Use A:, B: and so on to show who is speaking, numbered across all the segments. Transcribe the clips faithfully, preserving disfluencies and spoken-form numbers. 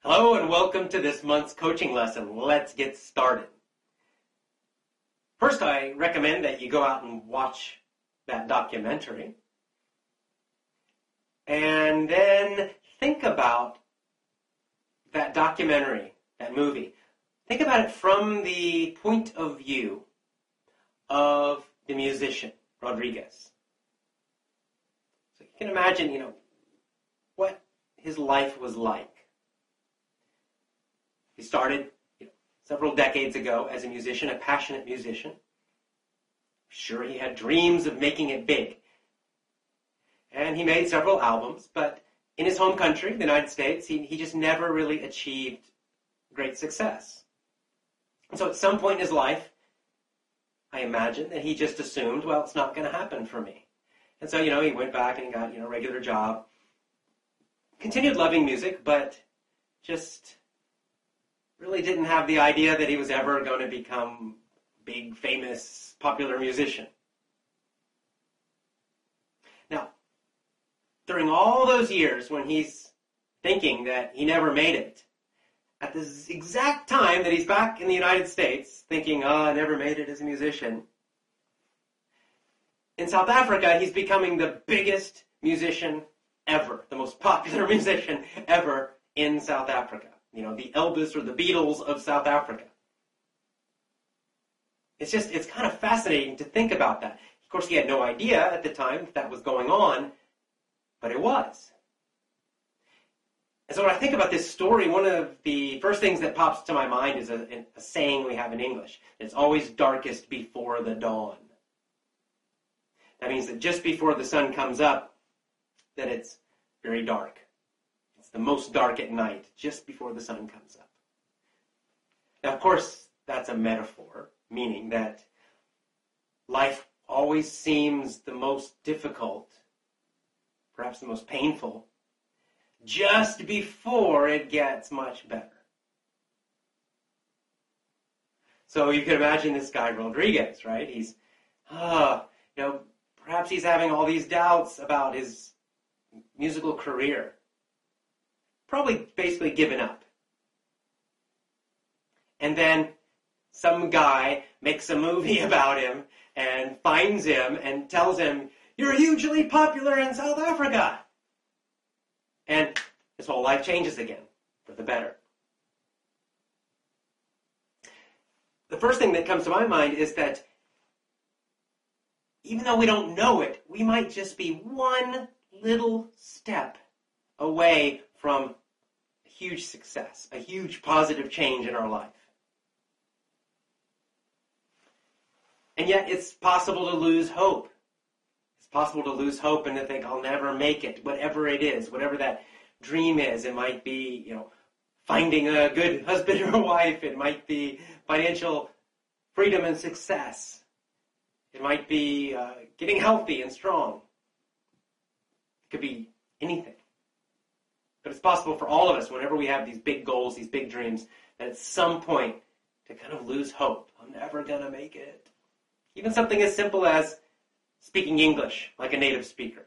A: Hello and welcome to this month's coaching lesson. Let's get started. First, I recommend that you go out and watch that documentary. And then think about that documentary, that movie. Think about it from the point of view of the musician, Rodriguez. So you can imagine, you know, what his life was like. He started you know, several decades ago as a musician, a passionate musician. Sure, he had dreams of making it big. And he made several albums, but in his home country, the United States, he, he just never really achieved great success. And so at some point in his life, I imagine that he just assumed, well, it's not going to happen for me. And so, you know, he went back and he got, you know, a regular job. Continued loving music, but just really didn't have the idea that he was ever going to become a big, famous, popular musician. Now, during all those years when he's thinking that he never made it, at this exact time that he's back in the United States thinking, oh, I never made it as a musician, in South Africa, he's becoming the biggest musician ever, the most popular musician ever in South Africa. You know, the Elvis or the Beatles of South Africa. It's just, it's kind of fascinating to think about that. Of course, he had no idea at the time that that was going on, but it was. And so when I think about this story, one of the first things that pops to my mind is a, a saying we have in English. It's always darkest before the dawn. That means that just before the sun comes up, that it's very dark. It's the most dark at night, just before the sun comes up. Now, of course, that's a metaphor, meaning that life always seems the most difficult, perhaps the most painful, just before it gets much better. So you can imagine this guy, Rodriguez, right? He's, ah, uh, you know, perhaps he's having all these doubts about his musical career. Probably basically given up. And then some guy makes a movie about him and finds him and tells him, you're hugely popular in South Africa. And his whole life changes again for the better. The first thing that comes to my mind is that even though we don't know it, we might just be one little step away from a huge success, a huge positive change in our life. And yet it's possible to lose hope. It's possible to lose hope and to think, I'll never make it, whatever it is, whatever that dream is. It might be, you know, finding a good husband or wife. It might be financial freedom and success. It might be uh, getting healthy and strong. It could be anything. But it's possible for all of us, whenever we have these big goals, these big dreams, that at some point to kind of lose hope. I'm never going to make it. Even something as simple as speaking English like a native speaker.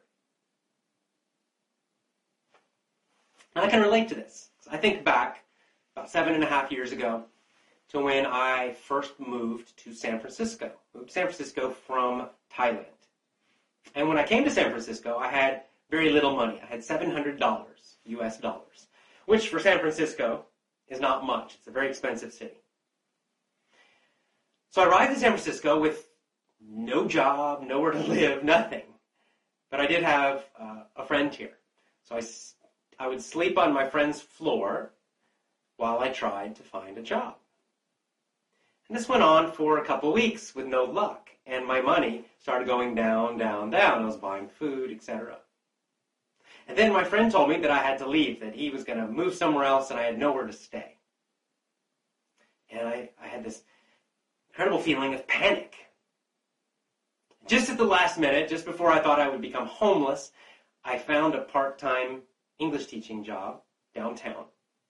A: And I can relate to this. I think back about seven and a half years ago to when I first moved to San Francisco. Moved to San Francisco from Thailand. And when I came to San Francisco, I had very little money. I had seven hundred dollars, U S dollars, which for San Francisco is not much. It's a very expensive city. So I arrived in San Francisco with no job, nowhere to live, nothing. But I did have uh, a friend here. So I, I would sleep on my friend's floor while I tried to find a job. And this went on for a couple weeks with no luck. And my money started going down, down, down. I was buying food, et cetera. And then my friend told me that I had to leave, that he was going to move somewhere else and I had nowhere to stay. And I, I had this incredible feeling of panic. Just at the last minute, just before I thought I would become homeless, I found a part-time English teaching job downtown.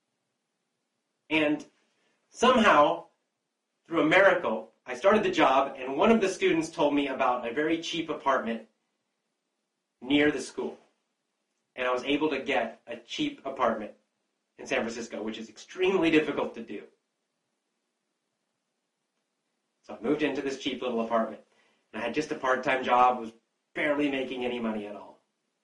A: And somehow, through a miracle, I started the job, and one of the students told me about a very cheap apartment near the school. And I was able to get a cheap apartment in San Francisco, which is extremely difficult to do. So I moved into this cheap little apartment. And I had just a part-time job, was barely making any money at all.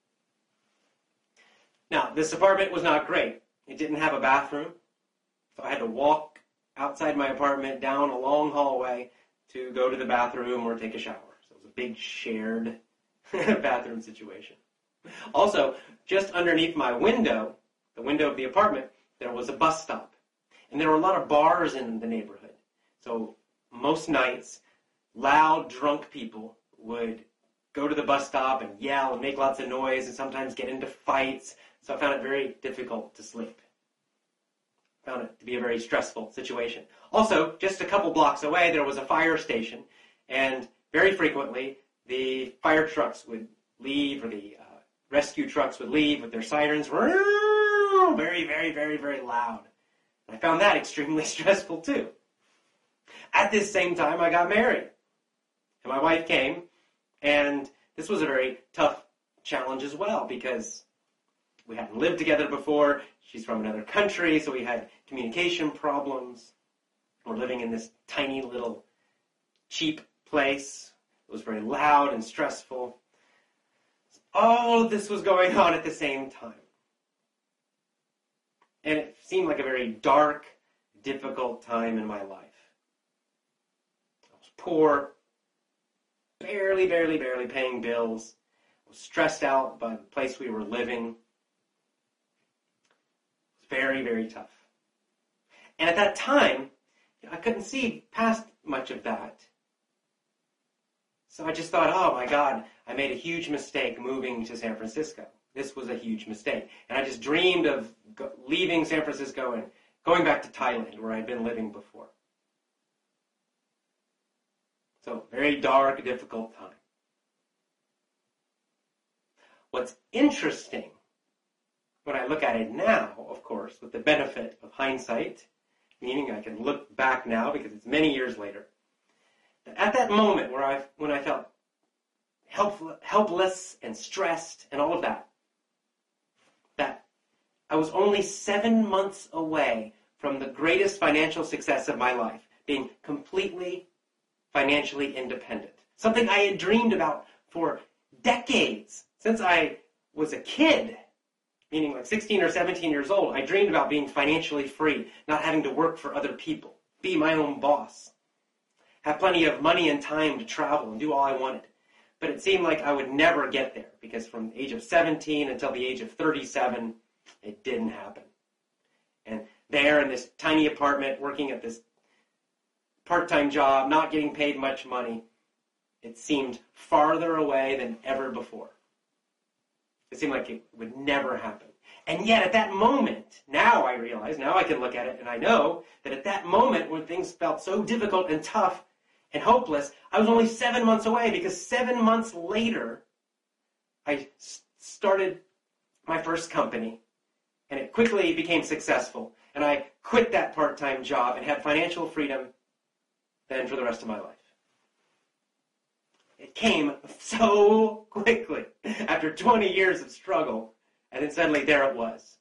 A: Now, this apartment was not great. It didn't have a bathroom, so I had to walk outside my apartment down a long hallway to go to the bathroom or take a shower. So it was a big shared bathroom situation. Also, just underneath my window, the window of the apartment, there was a bus stop. And there were a lot of bars in the neighborhood. So most nights, loud, drunk people would go to the bus stop and yell and make lots of noise and sometimes get into fights. So I found it very difficult to sleep. I found it to be a very stressful situation. Also, just a couple blocks away, there was a fire station. And very frequently, the fire trucks would leave, or the uh, rescue trucks would leave with their sirens. Very, very, very, very loud. I found that extremely stressful too. At this same time, I got married. And my wife came, and this was a very tough challenge as well, because we hadn't lived together before. She's from another country, so we had communication problems. We're living in this tiny little cheap place. It was very loud and stressful. All of this was going on at the same time. And it seemed like a very dark, difficult time in my life. I was poor, barely, barely, barely paying bills. I was stressed out by the place we were living. It was very, very tough. And at that time, I couldn't see past much of that. So I just thought, oh my God, I made a huge mistake moving to San Francisco. This was a huge mistake. And I just dreamed of go- leaving San Francisco and going back to Thailand, where I'd been living before. So, very dark, difficult time. What's interesting, when I look at it now, of course, with the benefit of hindsight, meaning I can look back now because it's many years later, at that moment where I, when I felt help, helpless and stressed and all of that, that I was only seven months away from the greatest financial success of my life, being completely financially independent. Something I had dreamed about for decades. Since I was a kid, meaning like sixteen or seventeen years old, I dreamed about being financially free, not having to work for other people, be my own boss, have plenty of money and time to travel and do all I wanted. But it seemed like I would never get there, because from the age of seventeen until the age of thirty-seven, it didn't happen. And there in this tiny apartment, working at this part-time job, not getting paid much money, it seemed farther away than ever before. It seemed like it would never happen. And yet at that moment, now I realize, now I can look at it and I know that at that moment when things felt so difficult and tough and hopeless, I was only seven months away, because seven months later, I started my first company, and it quickly became successful. And I quit that part-time job and had financial freedom then for the rest of my life. It came so quickly after twenty years of struggle, and then suddenly there it was.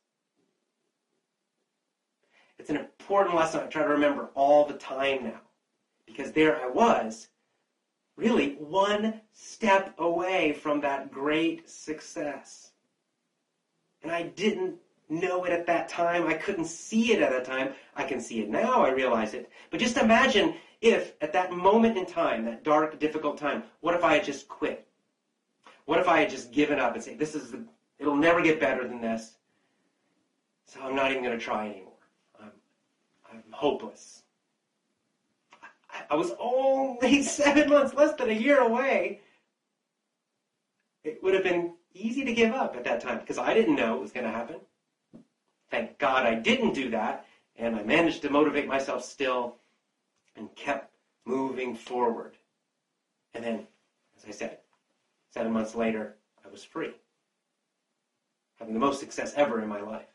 A: It's an important lesson I try to remember all the time now, because there I was, really one step away from that great success. And I didn't know it at that time. I couldn't see it at that time. I can see it now. I realize it. But just imagine if at that moment in time, that dark, difficult time, what if I had just quit? What if I had just given up and said, this is the, it'll never get better than this, so I'm not even going to try anymore. I'm, I'm hopeless. I, I was only seven months, less than a year away. It would have been easy to give up at that time, because I didn't know it was going to happen. Thank God I didn't do that, and I managed to motivate myself still and kept moving forward. And then, as I said, seven months later, I was free, having the most success ever in my life.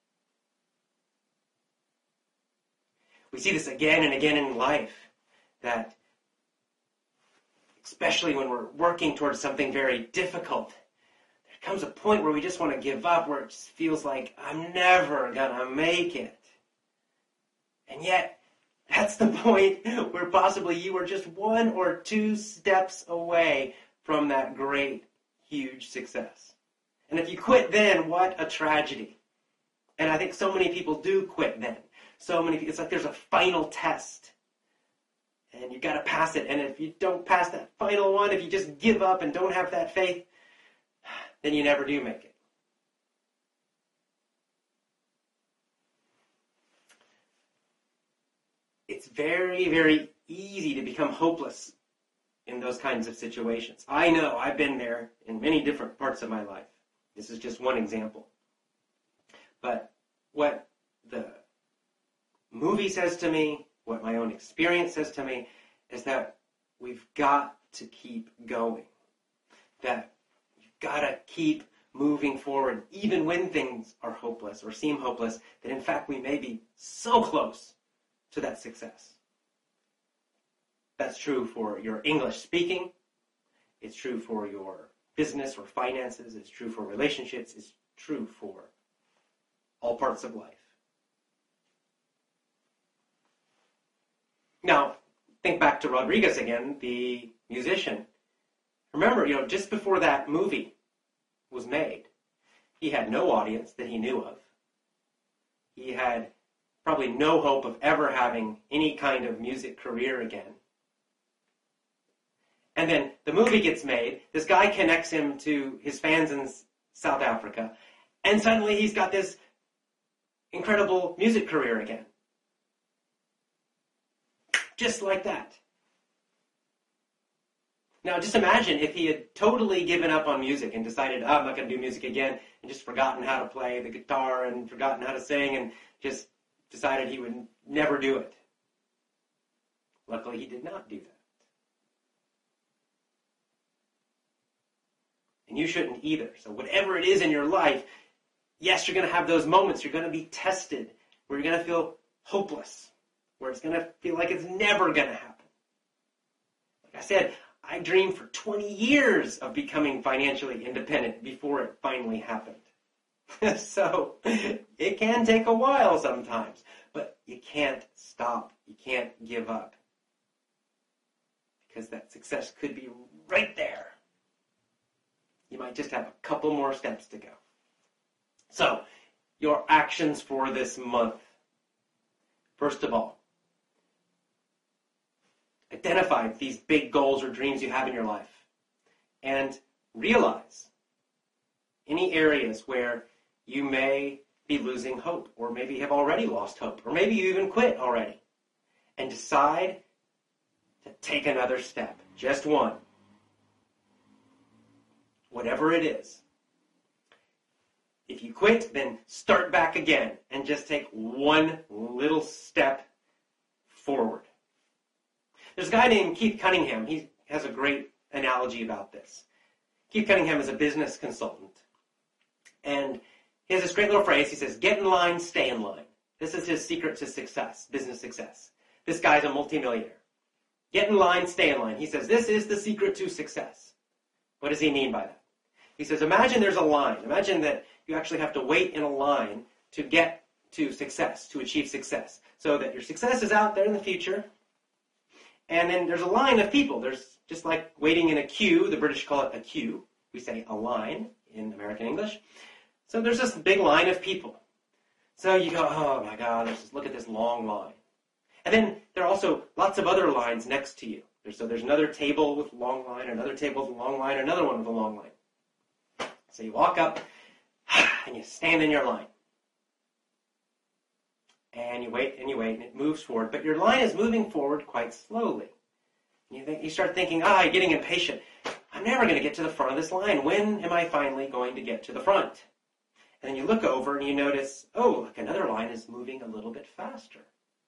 A: We see this again and again in life, that especially when we're working towards something very difficult, There comes a point where we just want to give up, where it just feels like, I'm never going to make it. And yet, that's the point where possibly you are just one or two steps away from that great, huge success. And if you quit then, what a tragedy. And I think so many people do quit then. So many, it's like there's a final test. And you've got to pass it. And if you don't pass that final one, if you just give up and don't have that faith, then you never do make it. It's very, very easy to become hopeless in those kinds of situations. I know, I've been there in many different parts of my life. This is just one example. But what the movie says to me, what my own experience says to me, is that we've got to keep going. That you've got to keep moving forward, even when things are hopeless or seem hopeless, that in fact we may be so close to that success. That's true for your English speaking. It's true for your business or finances. It's true for relationships. It's true for all parts of life. Now, think back to Rodriguez again, the musician. Remember, you know, just before that movie was made, he had no audience that he knew of. He had probably no hope of ever having any kind of music career again. And then the movie gets made, this guy connects him to his fans in South Africa, and suddenly he's got this incredible music career again. Just like that. Now just imagine if he had totally given up on music and decided, oh, I'm not going to do music again, and just forgotten how to play the guitar and forgotten how to sing and just decided he would never do it. Luckily, he did not do that. And you shouldn't either. So whatever it is in your life, yes, you're going to have those moments. You're going to be tested where you're going to feel hopeless, where it's going to feel like it's never going to happen. Like I said, I dreamed for twenty years of becoming financially independent before it finally happened. So it can take a while sometimes, but you can't stop. You can't give up, because that success could be right there. You might just have a couple more steps to go. So, your actions for this month. First of all, identify these big goals or dreams you have in your life, and realize any areas where you may be losing hope, or maybe have already lost hope, or maybe you even quit already, and decide to take another step, just one. Whatever it is. If you quit, then start back again and just take one little step forward. There's a guy named Keith Cunningham. He has a great analogy about this. Keith Cunningham is a business consultant. And he has this great little phrase. He says, get in line, stay in line. This is his secret to success, business success. This guy's a multimillionaire. Get in line, stay in line. He says, this is the secret to success. What does he mean by that? He says, imagine there's a line. Imagine that you actually have to wait in a line to get to success, to achieve success. So that your success is out there in the future. And then there's a line of people. There's just like waiting in a queue. The British call it a queue. We say a line in American English. So there's this big line of people. So you go, oh my God, let's just look at this long line. And then there are also lots of other lines next to you. So there's another table with a long line, another table with a long line, another one with a long line. So you walk up and you stand in your line. And you wait and you wait and it moves forward. But your line is moving forward quite slowly. And you think, you start thinking, ah, you're getting impatient. I'm never going to get to the front of this line. When am I finally going to get to the front? And then you look over and you notice, oh, look, another line is moving a little bit faster.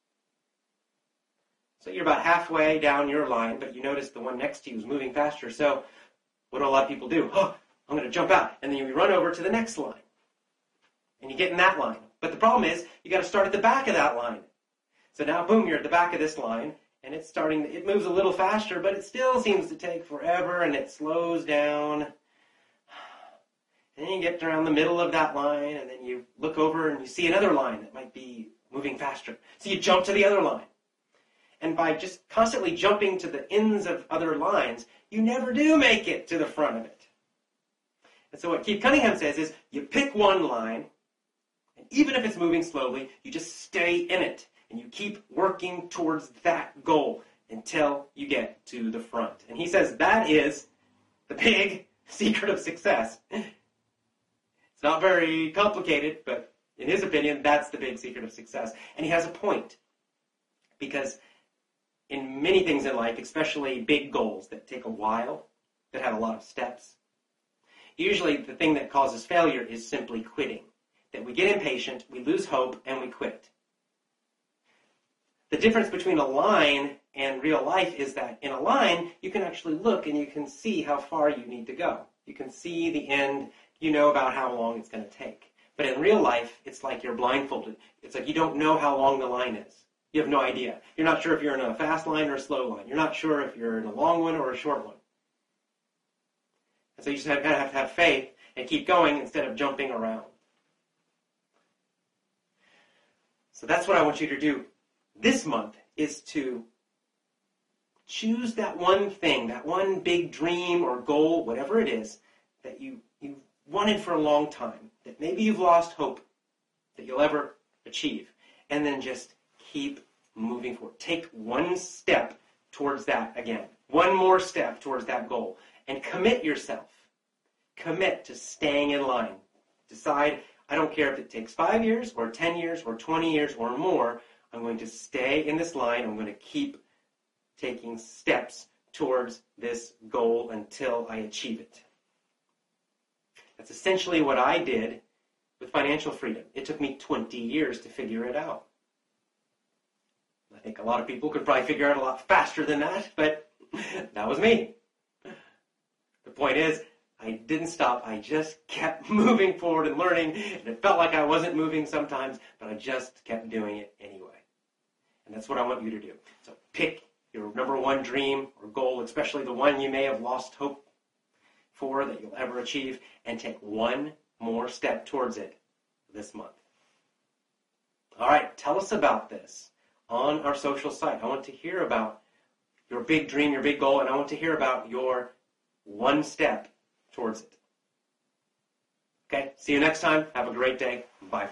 A: So you're about halfway down your line, but you notice the one next to you is moving faster. So what do a lot of people do? Oh, I'm going to jump out. And then you run over to the next line. And you get in that line. But the problem is, you got to start at the back of that line. So now, boom, you're at the back of this line. And it's starting, it moves a little faster, but it still seems to take forever, and it slows down. And then you get around the middle of that line, and then you look over and you see another line that might be moving faster. So you jump to the other line. And by just constantly jumping to the ends of other lines, you never do make it to the front of it. And so what Keith Cunningham says is, you pick one line, and even if it's moving slowly, you just stay in it, and you keep working towards that goal until you get to the front. And he says that is the big secret of success. It's not very complicated, but in his opinion, that's the big secret of success. And he has a point, because in many things in life, especially big goals that take a while, that have a lot of steps, usually the thing that causes failure is simply quitting. That we get impatient, we lose hope, and we quit. The difference between a line and real life is that in a line, you can actually look and you can see how far you need to go. You can see the end, you know about how long it's going to take. But in real life, it's like you're blindfolded. It's like you don't know how long the line is. You have no idea. You're not sure if you're in a fast line or a slow line. You're not sure if you're in a long one or a short one. And so you just have, kind of have to have faith and keep going instead of jumping around. So that's what I want you to do this month, is to choose that one thing, that one big dream or goal, whatever it is, that you, you've wanted for a long time, that maybe you've lost hope that you'll ever achieve, and then just keep moving forward. Take one step towards that again, one more step towards that goal, and commit yourself. Commit to staying in line. Decide, I don't care if it takes five years or ten years or twenty years or more, I'm going to stay in this line. I'm going to keep taking steps towards this goal until I achieve it. That's essentially what I did with financial freedom. It took me twenty years to figure it out. I think a lot of people could probably figure out a lot faster than that, but that was me. The point is, I didn't stop. I just kept moving forward and learning, and it felt like I wasn't moving sometimes, but I just kept doing it anyway. And that's what I want you to do. So pick your number one dream or goal, especially the one you may have lost hope for that you'll ever achieve, and take one more step towards it this month. All right, tell us about this on our social site. I want to hear about your big dream, your big goal, and I want to hear about your one step towards it. Okay, see you next time. Have a great day. Bye.